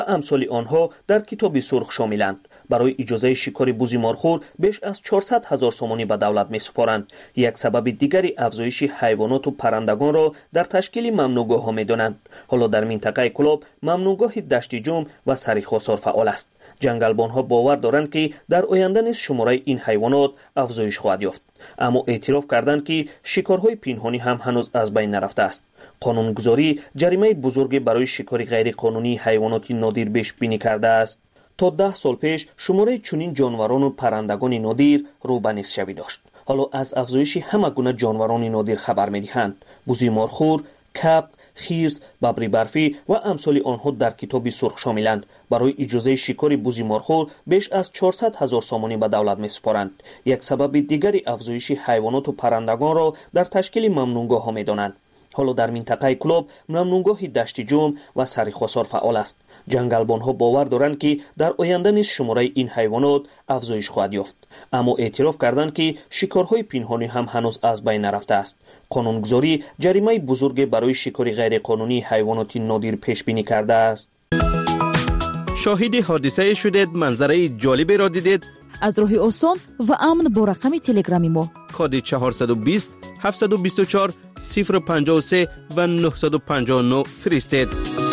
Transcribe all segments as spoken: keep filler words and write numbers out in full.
امثال آنها در کتاب سرخ شاملند. برای اجازه شکار بوزی مارخور بیش از چهارصد هزار سومانی به دولت می سپارند. یک سبب دیگری افزایش حیوانات و پرندگان را در تشکیل ممنوعگاه ها می دانند. حالا در منطقه کلاب ممنوعگاه دشت جوم و سریخواسار فعال است. جنگلبان ها باور دارند که در آینده نیز شماره این حیوانات افزایش خواهد یافت. اما اعتراف کردند که شکارهای پنهانی هم هنوز از بین نرفته است. قانونگذاری جریمه بزرگی برای شکار غیر قانونی حیوانات نادر پیش بینی کرده است. تا ده سال پیش شماره چنین جانوران و پرندگان نادر رو به نصف شوی داشت. حالا از افزایش همه گونه جانوران نادر خبر می‌دهند. بوزی مارخور، کبک، خرس، ببر برفی و امثال آنها در کتاب سرخ شاملند. برای اجازه شکار بوزی مارخور بیش از چهارصد هزار سومانی به دولت می‌سپارند. یک سبب دیگری افزایش حیوانات و پرندگان را در تشکیل ممنوعگاه ها می‌دانند. حالا در منطقه کلاب ممنوعگاه دشت جوم و سریخواسار فعال است. جنگلبان ها باور دارند که در آینده نیز شماره این حیوانات افزایش خواهد یافت. اما اعتراف کردند که شکارهای پنهانی هم هنوز از بین نرفته است. قانونگذاری جریمه بزرگ برای شکار غیر قانونی حیوانات نادر پیش بینی کرده است. شاهد حادثه شدید، منظره جالبی را دیدید؟ از راه آسان و امن با رقم تلگرامی ما کد چهارصد و بیست هفتصد و بیست و چهار صفر پنجاه و سه و نهصد و پنجاه و نه فرستید.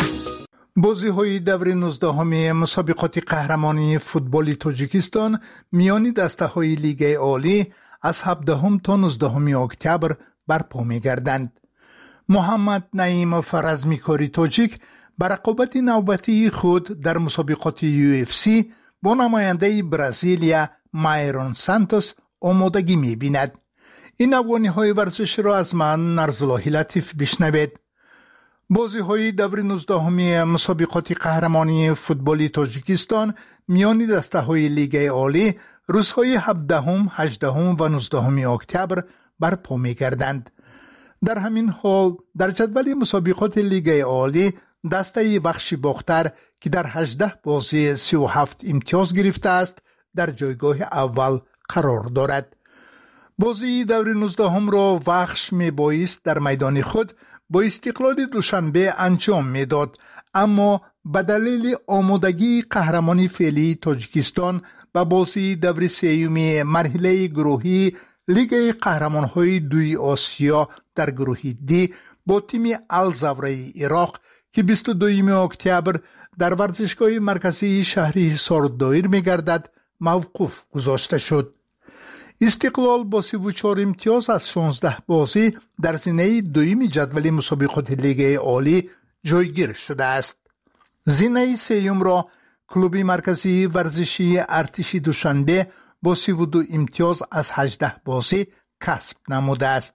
بازی‌های دور نوزدهم مسابقات قهرمانی فوتبال تاجیکستان میان دسته‌های لیگ عالی از هفدهم تا نوزدهم اکتبر برپا می‌گردند. محمد نعیم فرزمیکاری تاجیک به رقابت نوبتی خود در مسابقات یو اف سی با نماینده برزیلیا مایرون سانتوس آمادگی می‌بیند. این افغانی‌های ورزش را از من نرزاللهی لطیف بشنوید. بازی‌های دور نوزدهم مسابقات قهرمانی فوتبال تاجیکستان میان دسته‌های لیگ عالی روزهای هفدهم، هجدهم و نوزدهم اکتبر برپا می‌گردند. در همین حال در جدول مسابقات لیگ عالی دسته بخشی باختر که در هجده بازی سی و هفت امتیاز گرفته است در جایگاه اول قرار دارد. بازی دور نوزدهم را وخش میبایست در میدان خود با استقلال دوشنبه انجام میداد، اما به دلیل آمادگی قهرمانی فعلی تاجیکستان به بازی دور سیوم مرحله گروهی لیگ قهرمان‌های دوی آسیا در گروه دی با تیم الزوره عراق که بیست و دوم اکتبر در ورزشگاه مرکزی شهری حصار دایر می‌گردد موقوف گذاشته شد. استقلال با سی و چهار امتیاز از شانزده بازی در زینه دوم جدول مسابقات لیگ عالی جایگیر شده است. زینه سیوم را کلوب مرکزی ورزشی ارتش دوشنبه با سی و دو امتیاز از هجده بازی کسب نموده است.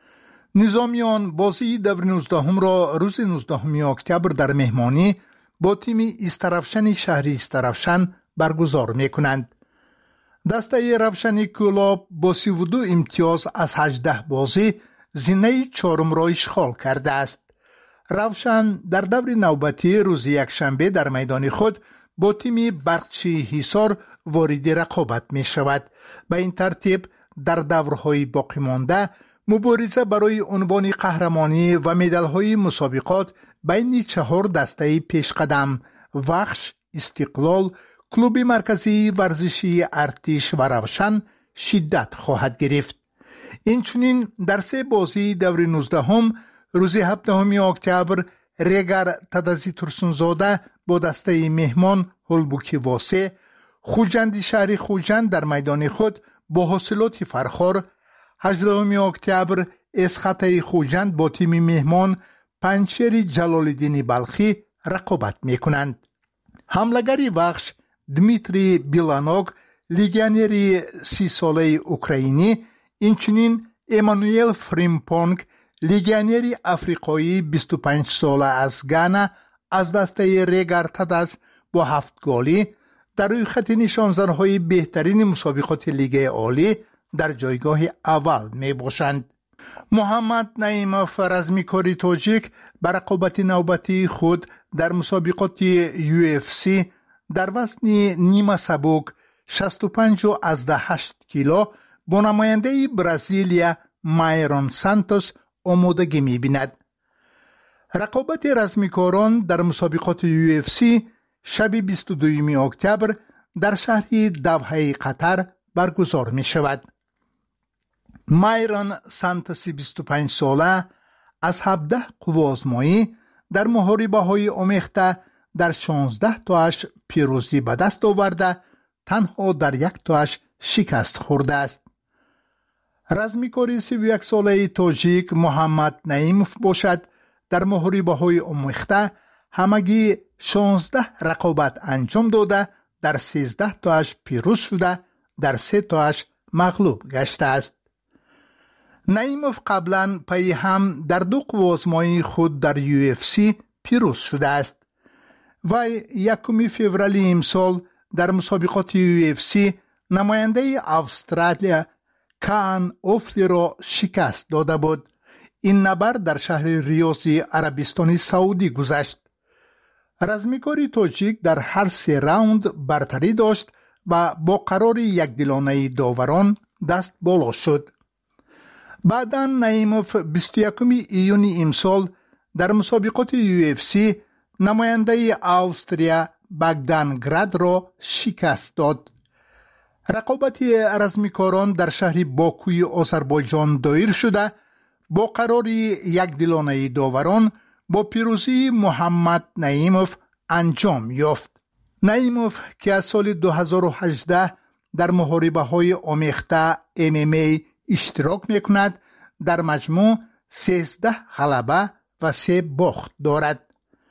نظامیان بازی دور نوزدهم را روز نوزدهم اکتبر در مهمانی با تیم استرفشن شهری استرفشن برگزار می‌کنند. دسته روشن کلاب با سی و دو امتیاز از هجده بازی زینه چهارم را اشغال کرده است. روشن در دور نوبتی روز یکشنبه در میدان خود با تیم برقچی حصار وارد رقابت می شود. به این ترتیب در دورهای باقی مانده مبارزه برای عنوان قهرمانی و مدال‌های مسابقات بین چهار دسته پیشقدم وخش، استقلال، کلوب مرکزی ورزشی ارتش و روشن شدت خواهد گرفت. اینچنین در سه بازی دور نوزدهم روز هفدهم اکتبر ریگر تدزی ترسونزاده با دسته مهمان هلبوکی واسه، خوجند شهری خوجند در میدان خود با حاصلات فرخار، هجدهم اکتبر اسخطه خوجند با تیم مهمان پنچر جلالالدین بلخی رقابت میکنند. حملگری بخش دمیتری بیلانوگ لیگیونری سی ساله اوکراینی، اینچنین ایمانوئل فریمپونگ لیگیونری افریقایی بیست و پنج ساله از گانا از دسته ریگر تدز با هفت گلی در روی خط نشانزن‌های بهترین مسابقات لیگ عالی در جایگاه اول می باشند. محمد نعیم فرزمیکاری تاجیک بر رقابت نوبتی خود در مسابقات یو اف سی در وزن نیمه سبک شصت و پنج و هشت کیلو با نماینده برزیلیا مایرون سانتوس آمادگی می بیند. رقابت رزمیکاران در مسابقات یو اف سی شب بیست و دوم اکتبر در شهر دوحه قطر برگزار می شود. مایران سانتسی بیست و پنج ساله از هفده قوازمایی در محاربه های آمیخته در شانزده تاش پیروزی به دست آورده، تنها در یک تاش شکست خورده است. رزمیکاری سی و یک ساله تاجیک محمد نعیموف باشد در محاربه های آمیخته همگی شانزده رقابت انجام داده، در سیزده تاش پیروز شده، در سه تاش مغلوب گشته است. نعیموف قبلا پی هم در دو قوازمایی خود در یو اف سی پیروز شده است. وی یکم فوریه امسال در مسابقات یو اف سی نماینده استرالیا کان اوفلی را شکست داده بود. این نبرد در شهر ریاض عربستان سعودی گذشت. رزمیکاری تاجیک در هر سه راوند برتری داشت و با قرار یک دلانه داوران دست بالا شد. بعداً نعیموف بیست و یکم ایون امسال در مسابقات یو اف سی نماینده استرالیا بگدان گراد را شکست داد. رقابت رزمیکاران در شهر باکوی آذربایجان دایر شده، با قرار یک دلانه داوران با پیروزی محمد نعیموف انجام یافت. نعیموف که از سال دو هزار و هجده در محاربه های آمیخته ام ام ای اشتراک میکند، در مجموع سیزده غلبه و سه باخت دارد.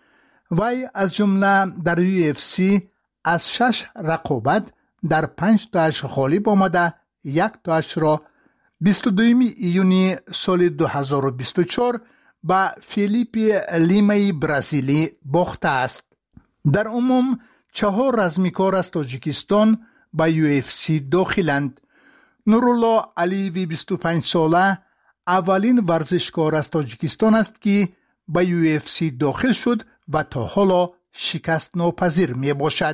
وی از جمله در یو اف سی از شش رقابت در پنج تاش غالب آمده، یک تاش را بیست و دوم ایون سال دو هزار و بیست و چهار با فیلیپ لیمای برزیلی باخته است. در عموم چهار رزمیکار از تاجیکستان با یو اف سی داخلند. نورالله علیوی بیست و پنج ساله اولین ورزشکار از تاجیکستان است که با یو اف سی داخل شد و تا حالا شکست ناپذیر می باشد.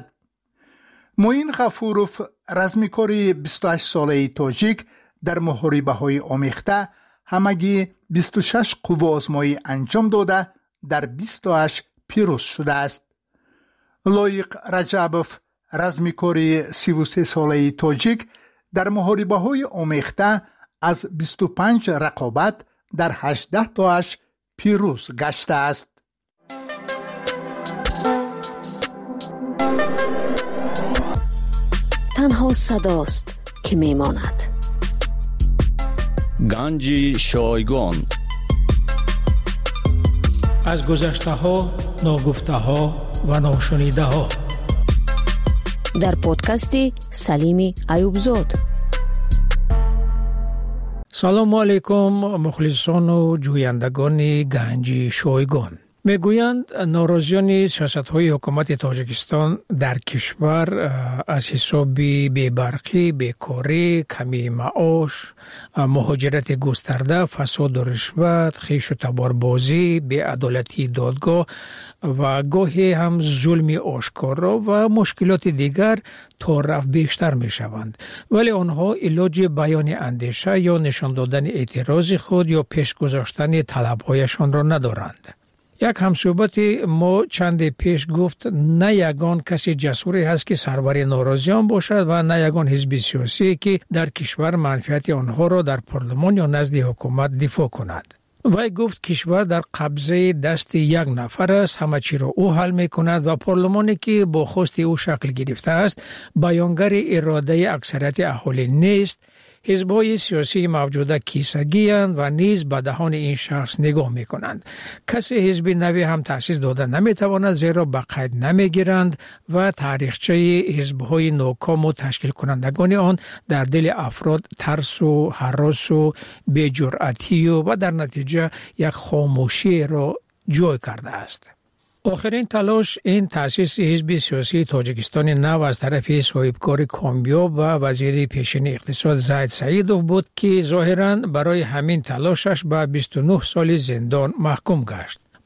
معین غفوروف رزمیکار بیست و هشت ساله تاجیک در محاربه های آمیخته همگی بیست و شش قوه آزمایی انجام داده، در بیست تاش پیروز شده است. لایق رجبوف رزمیکار سی و سه ساله تاجیک در محاربه های آمیخته از بیست و پنج رقابت در هجده تاش پیروز گشته است. تنها صداست که میماند. گنج شایگان از گذشته ها، ناگفته ها و ناشنیده ها در پادکست سلیمی ایوبزاد. سلام علیکم مخلصان و جویندگان گنج شایگان. میگویند ناراضیان سیاست‌های حکومت تاجیکستان در کشور از حساب بی‌برقی، بیکاری، کمی معاش، مهاجرت گسترده، فساد و رشوت، خویش و تباربازی، بی‌عدالتی دادگاه و گاهی هم ظلم آشکارا و مشکلات دیگر تا رفت بیشتر می شوند. ولی آنها علاج بیان اندیشه یا نشان دادن اعتراض خود یا پیش گذاشتن طلب‌هایشان را ندارند. یک همصحبت ما چند پیش گفت نه یگان کسی جسوری هست که سرور ناراضیان باشد و نه یگان حزب سیاسی که در کشور منفعت آنها را در پارلمان یا نزد حکومت دفاع کند. وی گفت کشور در قبضه دست یک نفر است، همه چی را او حل می کند و پارلمانی که با خواست او شکل گرفته است بیانگر اراده اکثریت اهالی نیست. حزب‌های سیاسی موجوده کیسگی اند و نیز به دهان این شخص نگاه می کنند. کسی حزب نوی هم تأسیس داده نمی تواند زیرا به قید نمی گیرند و تاریخچه حزب‌های ناکام و تشکیل کنندگان آن در دل افراد ترس و هراس و بی‌جرأتی و در نتیجه یک خاموشی را جای کرده است. آخرین تلاش این تأسیس حزب سیاسی تاجیکستان نو از طرف صاحبکار کامیاب و وزیر پیشین اقتصاد زید سعیدوف بود که ظاهراً برای همین تلاشش به بیست و نه سال زندان محکوم گشت.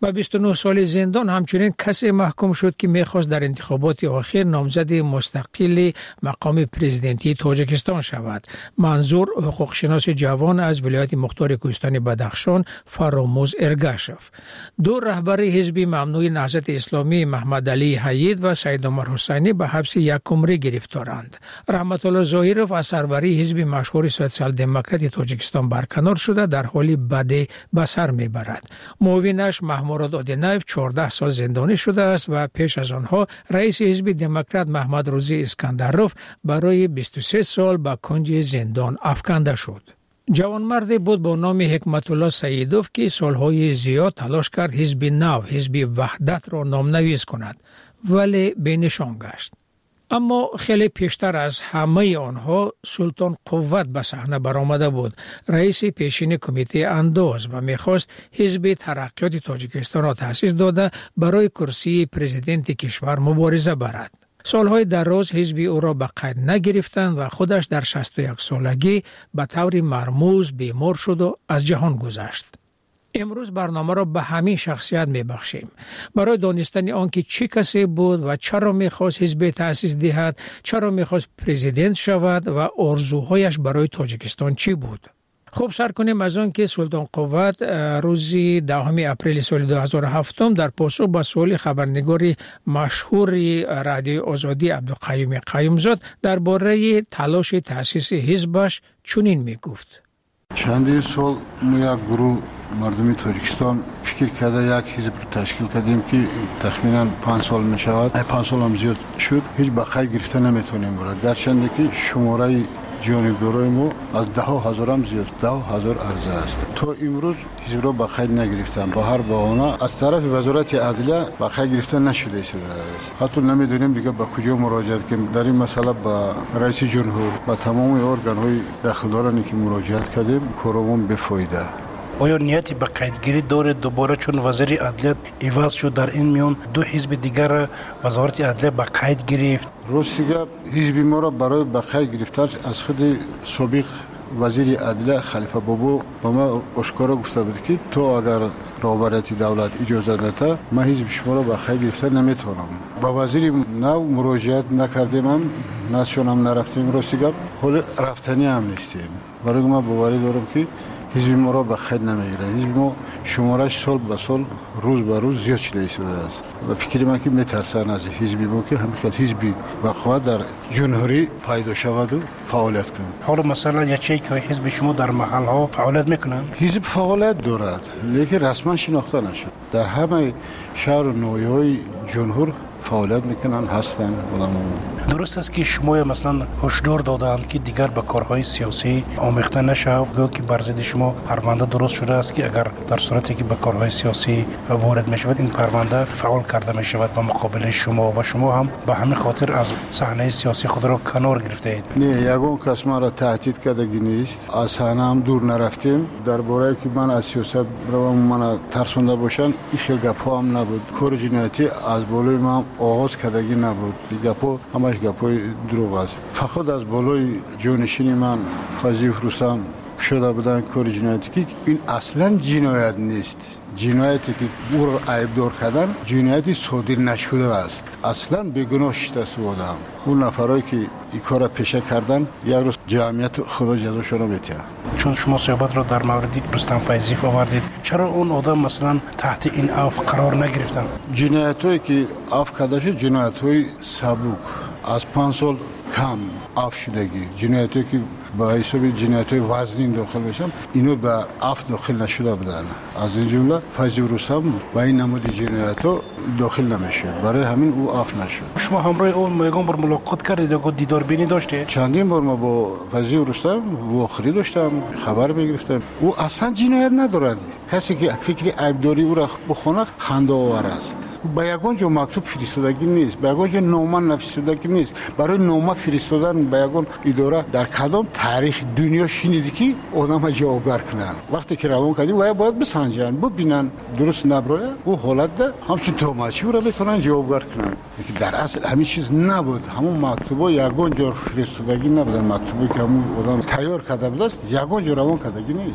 با بیست و نه سال زندان همچنین کسی محکوم شد که میخواست در انتخابات آخر نامزد مستقل مقام پرزیدنتی تاجیکستان شود. منظور حقوق شناس جوان از ولایت مختار کوهستان بدخشان فراموز ارگاشف. دو رهبر حزب ممنوع نهضت اسلامی محمد علی حید و سید عمر حسینی به حبس یک عمری گرفتارند. رحمت الله ظاهرов از سروری حزب مشهور سوسیال دموکرات تاجیکستان برکنار شده در حالی بد به سر میبرد. معاونش محمود آدینایف چهارده سال زندانی شده است و پیش از آنها رئیس حزب دموکرات محمد روزی اسکندروف برای بیست و سه سال به کنج زندان افکنده شد. جوانمردی بود با نام حکمت الله سیدوف که سالهای زیاد تلاش کرد حزب نو، حزب وحدت را نامنویس کند ولی بینشان گشت. اما خیلی پیشتر از همه آنها سلطان قوت به صحنه برآمده بود، رئیس پیشین کمیته انداز و میخواست حزب ترقیات تاجیکستان را تأسیس داده برای کرسی پرزیدنت کشور مبارزه برد. سالهای دراز حزب او را به قید نگرفتند و خودش در شصت و یک سالگی به طور مرموز بیمار شد و از جهان گذشت. امروز برنامه را به همین شخصیت میبخشیم برای دانستن آنکه چه کسی بود و چرا میخواست حزب تأسیس دهد، چرا میخواست پرزیدنت شود و آرزوهایش برای تاجیکستان چی بود. خوب سر کنیم از آن که سلطان قوت روز دهم اپریل سال دو هزار و هفت در پاسخ به سوال خبرنگار مشهور رادیو آزادی عبدالقیوم قیومزاد درباره تلاش تأسیس حزبش چنین میگفت: چندین سال ما یک گروه مردمی تاجیکستان فکر کرده یک حزب رو تشکیل کردیم که تخمینا پنج سال می شود. پنج سال هم زیاد شد، هیچ بقای گرفته نمیتونیم برد، گرچنده که شماره جانبدارای ما از ده هزار هم زیاد، ده هزار عرضه است. تا امروز حزب را بقای نگرفتن، با هر بهانه از طرف وزارت عدلیه بقای گرفته نشده شده است. حتی نمیدونیم دیگه با کجا مراجعه کنیم. در این مسئله با رئیس جمهور و تمام ارگان های دخلدارانی که مراجعت کردیم کارمون بفایده. آیا نیتی به قیدگیری داره دوباره چون وزیر عدلیه عوض شد در این میان دو حزب دیگر وزارت عدلیه به قید گرفت؟ راستیگه حزب ما را برای به قید گرفتن از خود سابق وزیر عدلیه خلیفه بابو با ما اشکارا گفته بود که تو اگر رهبریت دولت اجازه نده ما حزب شما را به قید گرفتن نمیتونم. با وزیر نو مراجعت نکردیم، هم نشون هم نرفتیم. راستیگه حال رفتنی هم نیستیم. برای ما باوری دارم که حزب ما را به خیر نمیگیرن. حزب ما شمارش سال به سال روز به روز زیاد شده شده است و فکر من که میترسن از حزبی ما که همین حزبی وقوع در جمهوری پیدا شود و فعالیت کنند. حالا مثلا یکی که حزب شما در محل ها فعالیت میکنن؟ حزب فعالیت دارد لیکن رسما شناخته نشد. در همه شهر و ناحیه‌های جمهور فعالیت میکنن، هستن آدم‌ها. درست است که شما مثلا هشدار دادند که دیگر به کارهای سیاسی آمیخته نشود، گویا که بر ضد شما پرونده درست شده است که اگر در صورتی که به کارهای سیاسی وارد میشود این پرونده فعال کرده میشود به مقابل شما و شما هم به همین خاطر از صحنه سیاسی خود را کنار گرفته اید. نه، یگان کس ما را تهدید کردگی نیست. از صحنه هم دور نرفتیم. درباره که من از سیاست رو من ترسونده باشن این خیلی گپ‌ها هم نبود. کار جنایتی از بالای ما آغاز کردگی نبود. گپ‌ها همش گپ‌های دروغ است. فقط از بالای جانشین من فضیل رستم شده بودن کار جنایتی که این اصلا جنایت نیست. جنایتی که او را عیبدار کردن جنایتی صادر نشده است. اصلا بیگناه شده بودم. اون نفرایی که این کار را پیشه کردن یک روز جمعیت خدا جزاشون را میده. چون شما صحبت را در مورد رستم فیضی آوردید، چرا اون آدم مثلا تحت این عفو قرار نگرفتن؟ جنایتایی که عفو کرده شد جنایت‌های سبک از پنج سال کم عفو شدگی، جنایتی که با حساب جنایت‌های وزنی داخل بشن اینو به عفو داخل نشده بودن. از این جمله فیضی رستم با این نمود جنایت‌ها داخل نمیشه، برای همین او عفو نشد. شما همراه اون یگان بار ملاقات کردید و دیدار بینی داشته؟ چندین بار ما با فیضی رستم واخری داشتم، خبر میگرفتم. او اصلا جنایت ندارد. کسی که فکر عیبداری او را بخونه خنده آور است. با یگان جو مکتوب فرستادگی نیست، با یگان جو نامه نفرستادگی نیست. برای نامه فرستادن با یگان اداره در کدام تاریخ دنیا شنیدی که آدم جوابگر کنن؟ وقتی که روان کردی و باید بسنجن، ببینن درست نبره او حالت ده همچون توماچی رو بتونن جوابگر کنن. که در اصل همین چیز نبود. همون مکتوبا یگان جو فرستادگی نبودن. مکتوبی که همون آدم تیار کرده بود است یگان جو روان کردگی نیست.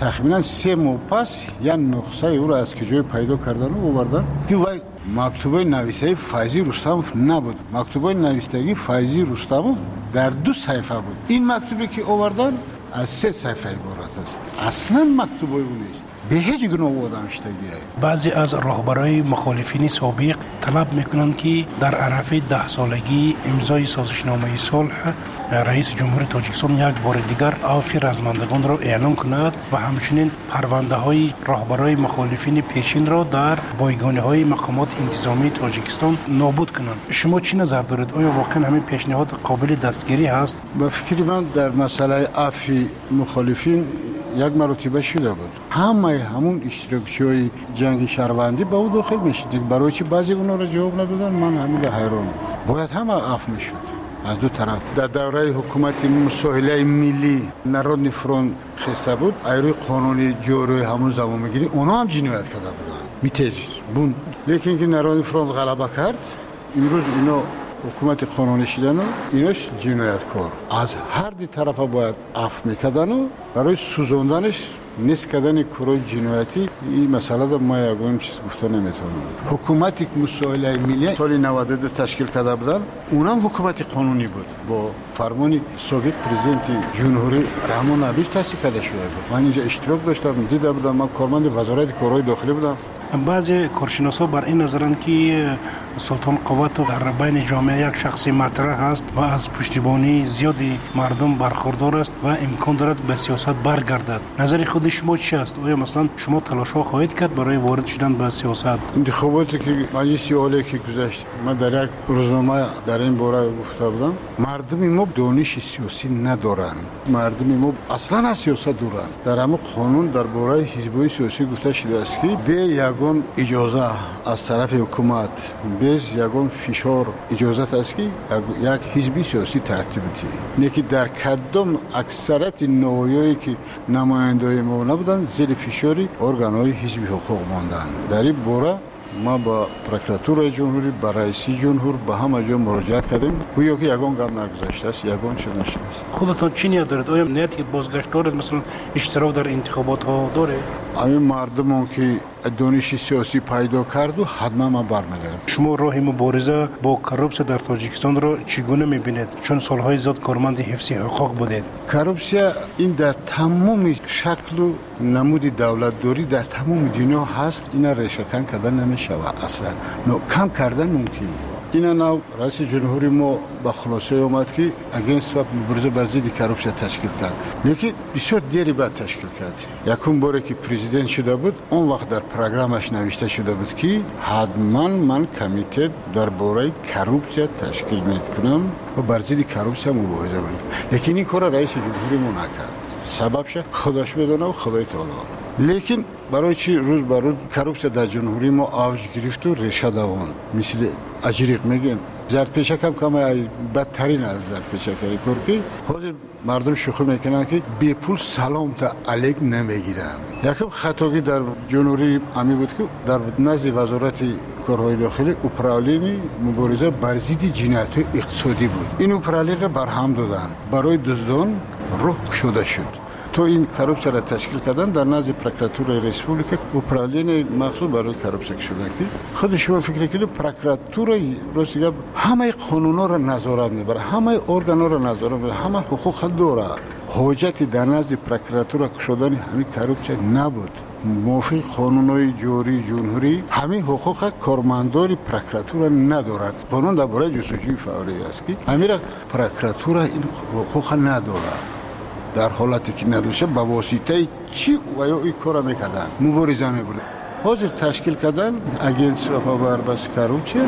تقریبا سه ماه پس یا نسخه او را از کجای پیدا کردن و آوردن که وای مکتوبه نویسه فیضی رستموف نبود. مکتوبه نویسندگی فیضی رستموف در دو صفحه بود. این مکتوبی که آوردن از سه صفحه عبارت است. اصلا مکتوبه او نیست. به هیچ گونه آدمشتگی. بعضی از رهبرای مخالفین سابق طلب میکنند که در عرف ده سالگی امضای سازشنامه صلح رئیس جمهور تاجیکستان یک بار دیگر عفو رزمندگان را اعلام کند و همچنین پرونده های رهبرای مخالفین پیشین را در بایگانه های مقامات انتظامی تاجیکستان نابود کنند. شما چی نظر دارید؟ آیا واقعا همین پیشنهاد قابل دستگیری هست؟ به فکر من در مسئله عفو مخالفین یک مرتبه شده بود. همه همون اشتراکچی‌های جنگ شهروندی به او داخل میشد. برای چی بعضی اونا را جواب ندادن؟ من همین حیران. باید همه عفو میشد از دو طرف. در دوره حکومت مساهله ملی نارودنی فرونت خسته بود. ایروی قانونی جوری همون زمان میگیری اونا هم جنایت کرده بودن. میتیج بون. لیکن که نارودنی فرونت غلبه کرد امروز اینا حکومت قانونی شدن و ایناش جنایتکار. از هر دی طرف باید عفو میکردن و برای سوزوندنش نیست کردن کارهای جنایتی این مسئله در ما یکم چیز گفته نمیتونم. حکومت مساهله ملی سال نود و دو تشکیل کرده بودن اونم حکومت قانونی بود با فرمان سابق پرزیدنت جمهوری رحمان عبیش تأسیس کرده شده بود. من اینجا اشتراک داشتم دیده بودم. من کارمند وزارت کارهای داخلی بودم. بعضی کارشناسا بر این نظرند که سلطان قوت در بین جامعه یک شخص مطرح است و از پشتیبانی زیادی مردم برخوردار است و امکان دارد به سیاست برگردد. نظر خود شما چی است؟ آیا مثلا شما تلاش‌ها خواهید کرد برای وارد شدن به سیاست؟ انتخاباتی که مجلس عالی که گذشت من در یک روزنامه در این باره گفته بودم مردم ما دانش سیاسی ندارند. مردم ما اصلا از سیاست دورند. در همه قانون در باره حزب‌های سیاسی گفته شده است که به یگان اجازه از طرف حکومت بیز یگان فشار اجازت است که یک حزبی سیاسی ترتیب دهی. نیکی در کدام اکثریت نوعیایی که نمایندای ما نبودن زیر فشاری ارگانهای حزبی حقوق ماندن. در این باره ما با پروکراتور جمهوری با رئیس جمهور با همه جا مراجعت کردیم. گویا که یگان گام نگذاشته است، یگان چه نشده است. خودتان چی نیت دارید؟ آیا نیت که بازگشت دارید مثلا اشتراک در انتخابات ها داره؟ همین مردمان که دانش سیاسی پیدا کرد و حتما ما برمیگردیم. شما راه مبارزه با کروپسیا در تاجیکستان را چگونه میبینید؟ چون سالهای زیاد کارمند حفظ حقوق بودید. کروپسیا این در تمام شکل و نمود دولتداری در تمام دنیا هست. اینا ریشه‌کن کردن نمیشود اصلا. نو کم کردن ممکن. اینا نو رئیس جمهوری ما با خلاصه اومد که اگینست و مبارزه با ضد کروپسیا تشکیل کرد. لیکن بسیار دیری بعد تشکیل کرد. یکم باره که پرزیدنت شده بود اون وقت در پروگرامش نوشته شده بود که حتما من کمیته درباره کروپسیا تشکیل میکنم و بر ضد کروپسیا مبارزه کنم. لیکن این کار رئیس جمهوری ما نکرد. سببش خودش بدونه و خدای تعالی. لیکن برای چی روز بر روز کروپسیا در جمهوری ما اوج گرفت و ریشه دوان مثل اجریق میگن زرتپیشک هم کم بدترین از زرتپیشکای کرکی. حاضر مردم شوخی میکنن که بی پول سلام تا علیک نمیگیرن. یکم خطاگی در جمهوری امی بود که در نزد وزارت کارهای داخلی اپرالین مبارزه بر ضد جنایت‌های اقتصادی بود. این اپرالین را برهم دادن برای دزدان روح شده شد. تو این کروپسیا را تشکیل کردن در نزد پروکراتور ریسپوبلیک اپرالین مخصوص برای کروپسیا شده که خود شما فکر کنید پروکراتور روسیه همه قانونا را نظارت میبره، همه ارگانا را نظارت میبره، همه حقوق داره. حاجت در نزد پروکراتور شدن همین کروپسیا نبود. موافق قانونهای جاری جمهوری همین حقوق کارمندان پروکراتور ندارد. قانون درباره جستجوی فوری است که امیر پروکراتور این حقوق نداره. در حالتی که ندوشه با واسطه چی و یا این کار میکردن مبارزه میبرد. حاضر تشکیل کردن اگینست و پابربست کروپسیا.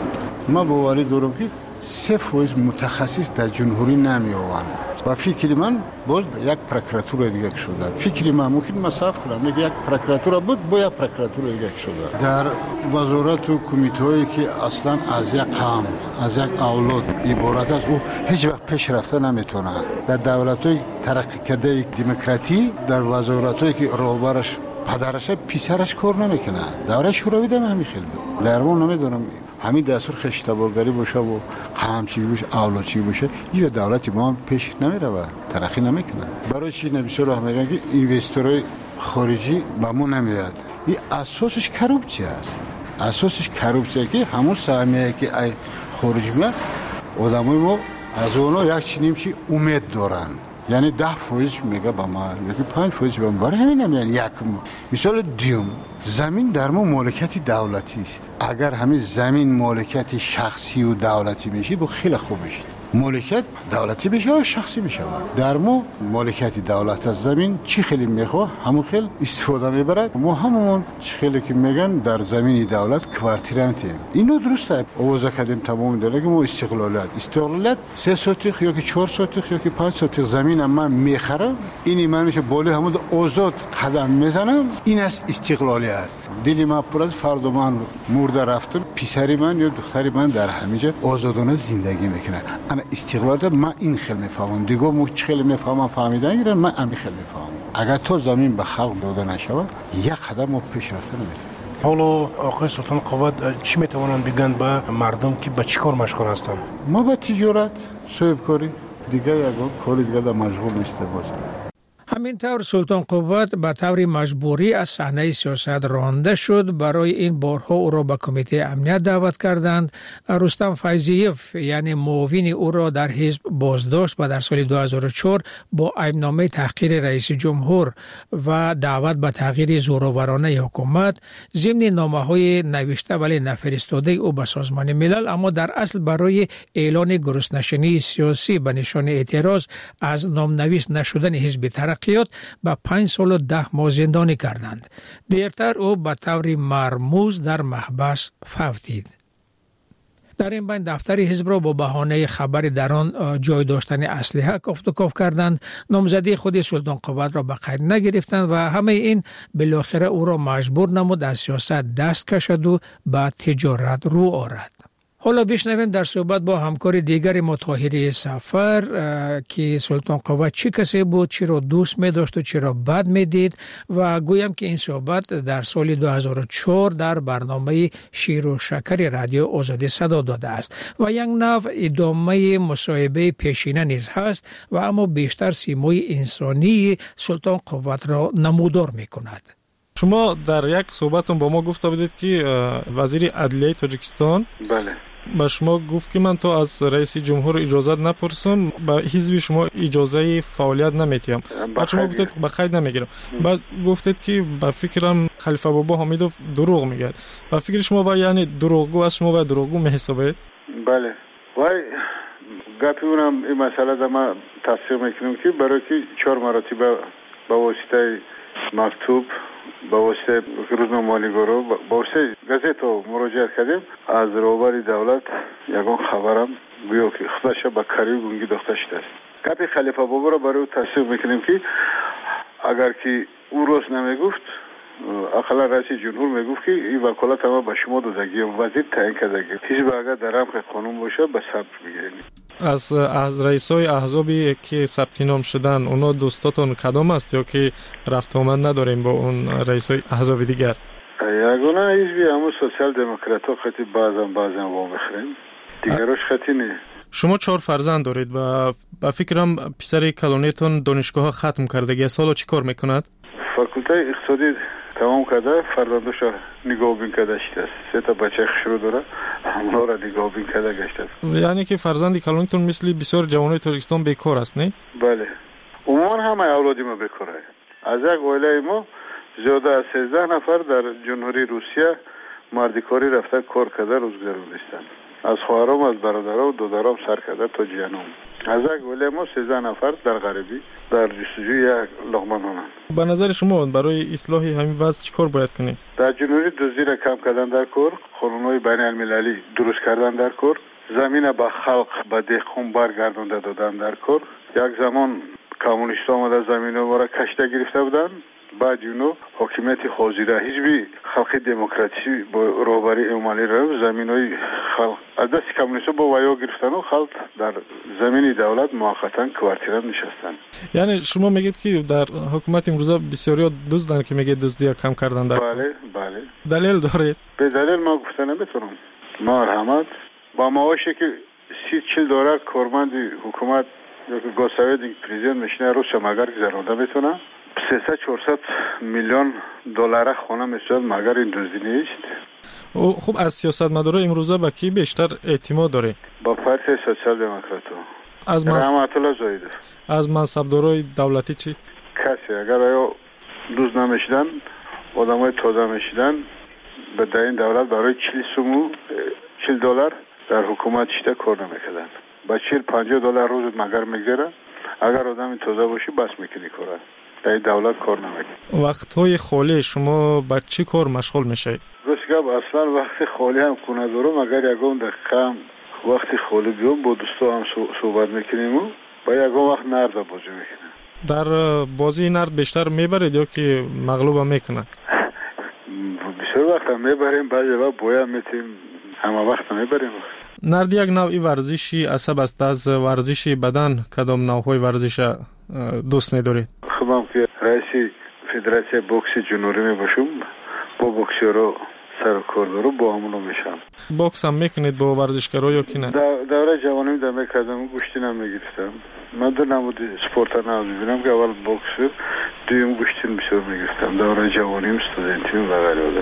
ما باوری دارم که سه فویز متخصص در جمهوری نمیآوند و فکر من باز یک پروکراتور دیگه شده. فکر من ممکن مصرف کنم میگه یک پروکراتور بود با یک پروکراتور دیگه شده. در وزارت و کمیته‌ای که اصلا از یک قوم از یک اولاد عبارت است او هیچ وقت پیش رفته نمیتونه. در دولت‌های ترقی کرده دموکراتی در وزارت‌هایی که رهبرش پدرش پسرش کار نمیکنه. دوره شوروی هم همین خیلی بود. در اون نمیدونم همین دستور خشتبارگری باشه و قمچی باشه اولادچی باشه این دولت ما پیش نمیره و ترقی نمیکنه. برای چی نبیسور میگن که اینوستورهای خارجی به ما نمیاد؟ این اساسش کروپسی است. اساسش کروپسی که همون سهمیه که ای خارجی میاد آدمای ما از اونا یک چنیم چی امید دارن. یعنی ده فویز میگه با ما یکی پنج فویز با ما برای همین نمیان. یک مثال دیوم زمین در ما مالکیت دولتی است. اگر همین زمین مالکیت شخصی و دولتی میشه با خیلی خوب میشه. مالکیت دولتی بشه و شخصی بشه. در ما مالکیت دولت از زمین چی خیلی میخواه همون خیلی استفاده میبرد. ما همون چی خیلی که میگن در زمین دولت کوارتیرانتیم. اینو درسته آوازه کردیم تمام داره که ما استقلالیت استقلالیت سه سوتیخ یا که چهار سوتیخ یا که پنج سوتیخ زمین من میخرم اینی منش بالا همون آزاد قدم میزنم این است استقلالیت. دلی من پر از فرد من مرده رفتم پسری من یا دختری من در همینجا آزادانه زندگی میکنه. استقلال من این خیلی میفهمم دیگه مو خیلی میفهمم فهمیدن ایران من همین خیلی میفهمم. اگر تو زمین به خلق داده نشود یک قدم ما پیش رفته نمیتونیم. حالا آقای سلطان قوت چی میتوانند بگن به مردم که به چیکار مشغول هستند؟ ما به تجارت صاحب کاری دیگه یک کاری دیگه در مشغول نیست باز. همینطور سلطان قوت به طور مجبوری از صحنه سیاست رانده شد. برای این بارها او را به کمیته امنیت دعوت کردند. رستم فیضیف یعنی معاون او را در حزب بازداشت و در سال دو هزار و چهار با ایبنامه تحقیر رئیس جمهور و دعوت به تغییر زورآورانه حکومت ضمن نامه‌های نوشته ولی نفرستاده او به سازمان ملل، اما در اصل برای اعلان گرسنه‌شینی سیاسی به نشان اعتراض از نامنویس نشدن حزب ترقیات با پنج سال و ده ماه زندانی کردند. دیرتر او به طور مرموز در محبس فوتید. در این بین دفتر حزب را با بهانه خبر در آن جای داشتن اسلحه کافتوکاف کردند. نامزدی خود سلطان قوت را به قید نگرفتند و همه این بالاخره او را مجبور نمود از سیاست دست کشد و به تجارت رو آورد. حالا بشنویم در صحبت با همکار دیگر ما طاهری سفر که سلطان قوت چی کسی بود، چی را دوست می داشت و چی را بد می دید و گویم که این صحبت در سال دو هزار و چهار در برنامه شیر و شکر رادیو آزادی صدا داده است و یک نوع ادامه مصاحبه پیشینه نیز هست و اما بیشتر سیمای انسانی سلطان قوت را نمودار می کند. شما در یک صحبتون با ما گفته بودید که وزیر عدلیه تاجیکستان بله با شما گفت که من تو از رئیس جمهور اجازه نپرسم با حزب شما اجازه فعالیت نمیتیم. بعد شما گفتید به قید نمیگیرم. بعد گفتید که با فکرم خلیفه بابا حمیدوف دروغ میگه. با فکر شما و یعنی دروغگو از شما و دروغگو میحسابید؟ بله. وای گپی اونم این مسئله در ما تصدیق میکنم که برای که چهار مراتب با واسطه مکتوب با واسطه روزنامه‌نگارا با واسطه گازیت مراجعه کردیم از روبر دولت یگان خبرم گویا که خودش با کاری گونگی داشته است. گپی خلیفه بابا را برای تصدیق میکنیم که اگر که او روز نمیگفت اقلا رئیس جمهور میگفت که این وکالت ما به شما دادگی وزیر تعیین کردگی حزب اگر در رمق قانون باشه به ثبت میگیریم. از از رئیسای احزابی که ثبت نام شدن اونا دوستاتون کدام است یا که رفت آمد نداریم با اون رئیسای احزاب دیگر؟ یگانه حزبی همون سوسیال دموکرات ها خطی بعضا بعضا وام بخریم دیگرش خطی نه. شما چهار فرزند دارید و با فکرم پسر کلونیتون دانشگاه ختم کرده. سالا چی کار میکند؟ فاکولته اقتصادی تمام کرده، فرزندش نگاه بین کرده است. سه تا بچه شروع داره، اونا را نگاه بین کرده گشته است. یعنی که فرزند کلونیتون مثل بسیار جوانای تاجیکستان بیکار است، نه؟ بله. عموما همه اولادی ما بیکاره. از یک عائله ما زیاده از سیزده نفر در جمهوری روسیه مردکاری رفته کار کرده روزگار نیستند. از خواهرام از برادرام و دادرام سر کرده تا جنوم. از یک عائله ما سیزده نفر در غربی در جستجوی یک لقمه نان. به نظر شما برای اصلاح همین وضع چیکار باید کنیم؟ در جمهوری دزدی را کم کردن در کار، قانون‌های بین المللی درست کردن در کار، زمین به خلق به دهقان برگردانده دادن در کار. یک زمان کمونیست‌ها آمده زمین ما را کشته گرفته بودند. بعد اونو حکومت حاضره حزب خلق دموکراسی با رهبری عملی را زمینای خلق از دست کمونیست‌ها با ویا گرفتن و خلق در زمین دولت موقتا کوارتیران نشستن. یعنی شما میگید که در حکومت امروزا بسیاری دزدن که میگه دزدی کم کردن در بله بله. دلیل دارید؟ به دلیل ما گفتن نمیتونم. مرحمت با معاشی که سی چل دلار کارمند حکومت یا که گوساوید پرزیدنت میشنه روش مگر گذرانده میتونه سیصد چهارصد میلیون دلار خونه میشد مگر این دزدی نیست. خب از سیاستمدارا امروزه به کی بیشتر اعتماد داره؟ با پارتی سوسیال دموکراتو. از منص... رحمت الله زاید. از منصبدارای دولتی چی؟ کسی اگر آیا دوز نمیشدن آدمای تازه میشدن به در این دولت برای چهل سومو چهل دلار در حکومت شده کار نمیکردن. با چهل پنجاه دلار روز مگر میگذره اگر آدم تازه باشی بس میکنی کاره. در این دولت کار نمیکنی. وقتهای خالی شما با چی کار مشغول میشید؟ گفتگاب اصلا وقتی خالی هم کنه دارم اگر یکم دقیقه وقتی خالی بیام با دوستا هم صحبت میکنیم و با یکم وقت نرد بازی میکنیم. در بازی نرد بیشتر میبرید یا که مغلوب هم میکنه؟ بسیار وقت هم میبریم بعضی وقت باید میتیم همه وقت هم میبریم. نرد یک نوعی ورزشی عصب است. از ورزشی بدن کدام نوعهای ورزش دوست میدارید؟ خب هم که رئیس فدراسیون بوکس جنوبی میباشم با بوکسیرها سر کار دارم با همونو میشم. بوکس هم میکنید با ورزشکارا یا کی نه؟ دوره جوانی در میکردم گوشتی نم میگرفتم. من دو نمود سپورت ها نمیبینم که اول بوکس دویم گوشتی بسیار میگرفتم. دوره جوانیم استودنتیم و غیره.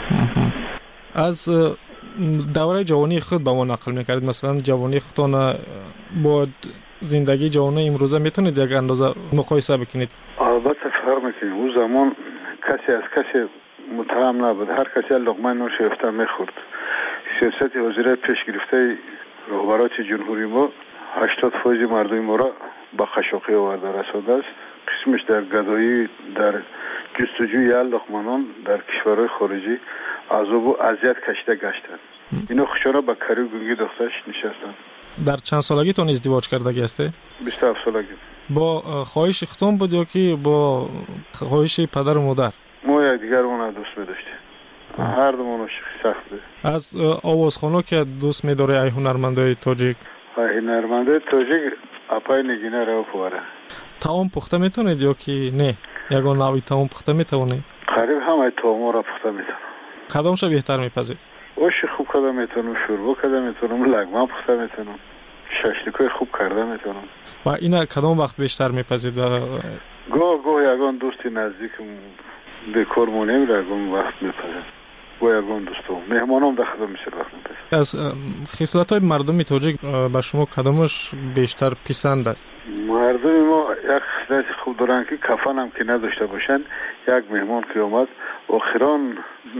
از دوره جوانی خود با ما نقل میکردید. مثلا جوانی خودتان با زندگی جوانی امروزه میتونید یک اندازه مقایسه بکنید؟ البته فرق میکنید. اون زمان کسی از کسی متهم نبود. هر کسی لقمه نوش یافته میخورد. سیاست وزیر پیش گرفته رهبران جمهوری ما هشتاد فیصد مردم ما را با خشوقی آورده رسانده است. قسمش در گدایی در جستجوی لقمانان در کشورهای خارجی عذاب و اذیت کشیده گشتند. اینا خوشانه با کاری گونگی دخترش نشستند. در چند سالگی تون ازدواج کردگی هستی؟ بیست و هفت سالگی. با خواهش ختم بود یا که با خواهش پدر و مادر؟ ما یک دیگر اون دوست می‌داشتیم. هر دو منو سخت بود. از آوازخوانو که دوست می‌داره ای هنرمندای تاجیک؟ ای هنرمندای تاجیک اپای نگینه رو پواره. تاون پخته میتونید یا که نه؟ یگان نوعی تاون پخته میتونید؟ قریب همه تاون را پخته میتونم. کدامش بهتر میپذید؟ اوش خوب کرده میتونم، شوربا کرده میتونم، لگمه پخته میتونم، ششلیکای خوب کرده میتونم. و اینا کدام وقت بیشتر میپذید؟ و گاه گاه یگان دوستی نزدیکم به کار مونیم یگان وقت میپذید. گاه یگان دوستم مهمانم در خدمت میشه وقت میپذید. از خصلت‌های مردم تاجیک به شما کدامش بیشتر پسند است؟ مردم ما یک خصلت خوب دارن که کفن هم که نداشته باشن. یک مهمان که اومد آخران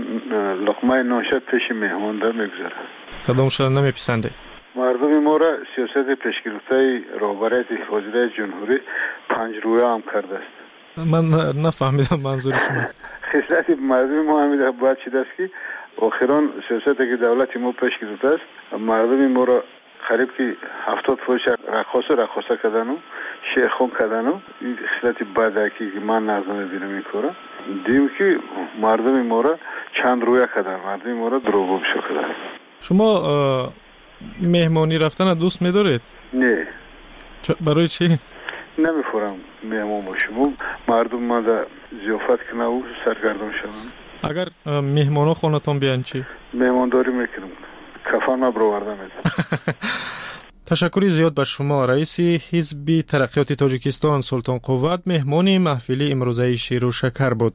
لقمه نانشد پیش مهمان در میگذاره. کدامش نمیپسنده؟ مردم ما را سیاست پیشگرفته رهبری وزیر جمهوری پنج رویه هم کرده است. من نفهمیدم منظور شما. خصلت مردم ما همیشه باید چیز است که آخران سیاستی که دولت ما پیش گرفته است مردم ما را قریب که هفتاد فیصد رقاص رقاصه کردن و شیخون کردن و این خصلت بده که من نظر میبینم این کارا. دیم که مردم ما را چند رویه کردن، مردم ما را دروغ بشو کردن. شما مهمانی رفتن دوست می‌دارید؟ نه. برای چی؟ نمی‌فورم مهمان باشم. مردم ما در ضیافت کنه و سرگردان شدن. اگر مهمانا خونتون بیان چی؟ مهمانداری میکنم. کفن ما برآورده می‌کنم. تشکری زیاد به شما. رئیس حزب ترقیات تاجیکستان سلطان قوت مهمان محفل امروزه شیر و شکر بود.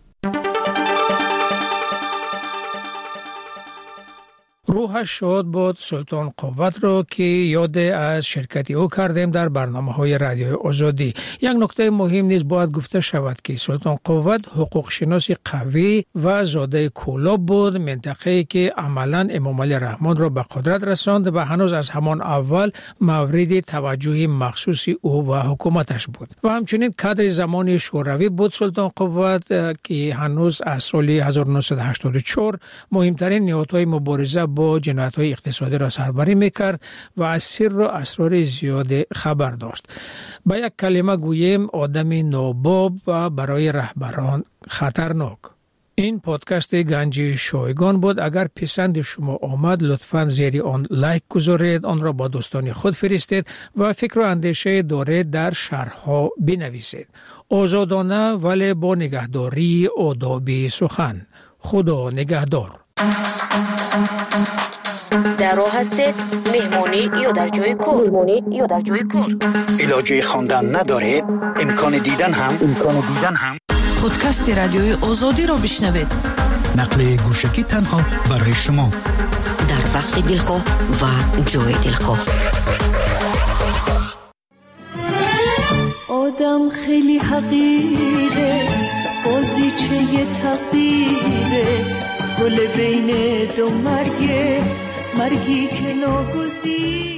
روحش شاد بود سلطان قوت رو که یاد از شرکتی او کردیم در برنامه های رادیوی آزادی. یک نکته مهم نیز باید گفته شود که سلطان قوت حقوق شناس قوی و زاده کولاب بود، منطقه‌ای که عملاً امام علی رحمان را به قدرت رساند و هنوز از همان اول مورد توجه مخصوص او و حکومتش بود. و همچنین کادر زمان شوروی بود سلطان قوت که هنوز از سال هزار و نهصد و هشتاد و چهار مهمترین نهادهای مبارزه با جنایت‌های اقتصادی را سربری می‌کرد و از سر و اسرار زیاد خبر داشت. با یک کلمه گوییم آدم ناباب و برای رهبران خطرناک. این پادکست گنجی شایگان بود. اگر پسند شما آمد لطفاً زیر آن لایک گذارید، آن را با دوستان خود فرستید و فکر و اندیشه دارید در شرح‌ها بنویسید. آزادانه ولی با نگهداری آداب سخن. خدا نگهدار. در راه هستید مهمانی یا در جای کار مهمانی یا در جای کار علاجه خواندن ندارید امکان دیدن هم امکان دیدن هم پادکست رادیوی آزادی رو بشنوید نقل گوشکی تنها برای شما در وقت دلخواه و جای دلخواه آدم خیلی حقیره بازیچه تقدیره گل بین دو مرگه مرگی که ناگزیر